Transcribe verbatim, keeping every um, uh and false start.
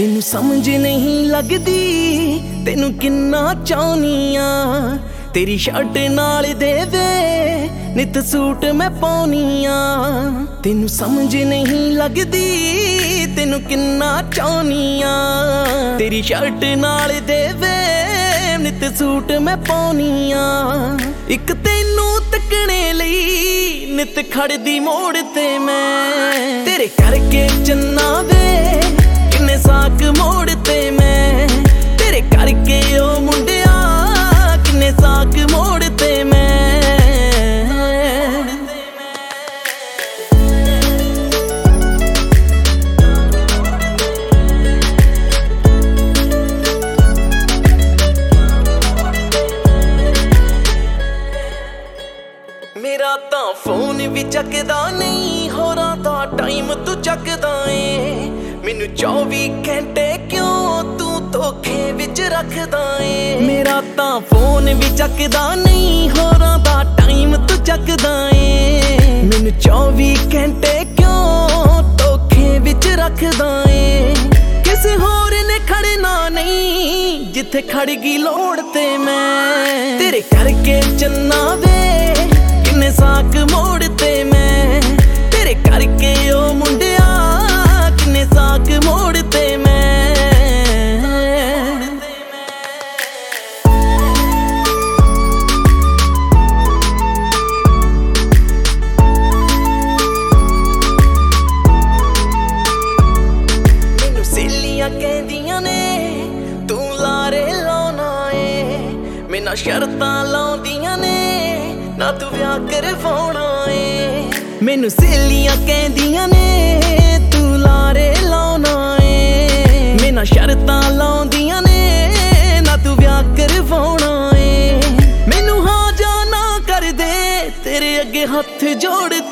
ਤੈਨੂੰ ਸਮਝ ਨਹੀਂ ਲੱਗਦੀ ਤੈਨੂੰ ਕਿੰਨਾ ਚਾਹੁੰਨੀ ਆ। ਤੇਰੀ ਸ਼ਰਟ ਨਾਲ ਦੇਵੇ ਨਿਤ ਸੂਟ ਮੈਂ ਪਾਉਣੀ ਆ। ਤੈਨੂੰ ਸਮਝ ਨਹੀਂ ਲੱਗਦੀ ਤੈਨੂੰ ਕਿੰਨਾ ਚਾਹੁੰਨੀ ਆ। ਤੇਰੀ ਸ਼ਰਟ ਨਾਲ ਦੇਵੇ ਨਿਤ ਸੂਟ ਮੈਂ ਪਾਉਣੀ ਆ। ਇੱਕ ਤੈਨੂੰ ਤੱਕਣੇ ਲਈ ਨਿਤ ਖੜਦੀ ਮੋੜ ਤੇ ਮੈਂ। ਤੇਰੇ ਕਰਕੇ ਚੰਨਾ ਵੇ ਕਿੰਨੇ ਸਾਕ ਮੋੜ ਤੇ ਮੈਂ। ਤੇਰੇ ਕਰਕੇ ਉਹ ਮੁੰਡਿਆ ਕਿੰਨੇ ਸਾਕ ਮੋੜ ਤੇ ਮੈਂ। ਮੇਰਾ ਤਾਂ ਫੋਨ ਵੀ ਚੱਕਦਾ ਨਹੀਂ ਹੋਰਾਂ ਦਾ ਟਾਈਮ ਤੂੰ ਚੱਕਦਾ ਏ। ਮੈਨੂੰ ਚੌਵੀ ਘੰਟੇ ਕਿਉਂ ਤੂੰ ਧੋਖੇ ਵਿੱਚ ਰੱਖਦਾ ਏ। ਮੇਰਾ ਤਾਂ ਫੋਨ ਵੀ ਚੱਕਦਾ ਨਹੀਂ ਹੋਰਾਂ ਦਾ ਟਾਈਮ ਤੂੰ ਚੱਕਦਾ ਏ। ਮੈਨੂੰ ਚੌਵੀ ਘੰਟੇ ਕਿਉਂ ਧੋਖੇ ਵਿੱਚ ਰੱਖਦਾ ਏ। ਕਿਸੇ ਹੋਰ ਨੇ ਖੜਨਾ ਨਹੀਂ ਜਿੱਥੇ ਖੜ ਗਈ ਲੋੜ ਤੇ ਮੈਂ। ਤੇਰੇ ਕਰਕੇ ਚੰਨਾ ਵੇ ਕਿੰਨੇ ਸਾਕ ਮੋੜ ਤੇ ਮੈਂ। ਤੇਰੇ ਕਰਕੇ ਉਹ ਮੁੰਡਿਆ ਕਿੰਨੇ ਸਾਕ ਮੋੜ ਤੇ ਮੈਂ। ਮੈਨੂੰ ਸਹੇਲੀਆਂ ਕਹਿੰਦੀਆਂ ਨੇ ਤੂੰ ਲਾਰੇ ਲਾਉਣਾ ਏ। ਮੈਨਾਂ ਸ਼ਰਤਾਂ ਲਾਉਂਦੀਆਂ ਨੇ ਨਾ ਤੂੰ ਵਿਆਹ ਕਰਵਾਉਣਾ ਏ। ਮੈਨੂੰ ਸਹੇਲੀਆਂ ਕਹਿੰਦੀਆਂ ਨੇ ਤੂੰ ਲਾਰੇ ਲਾਉਣਾ ਏ। ਮੈਨਾਂ ਸ਼ਰਤਾਂ ਲਾਉਂਦੀਆਂ ਨੇ ਨਾ ਤੂੰ ਵਿਆਹ ਕਰਵਾਉਣਾ ਏ। ਮੈਨੂੰ ਹਾਂ ਜਾਂ ਨਾ ਕਰ ਦੇ ਤੇਰੇ ਅੱਗੇ ਹੱਥ ਜੋੜ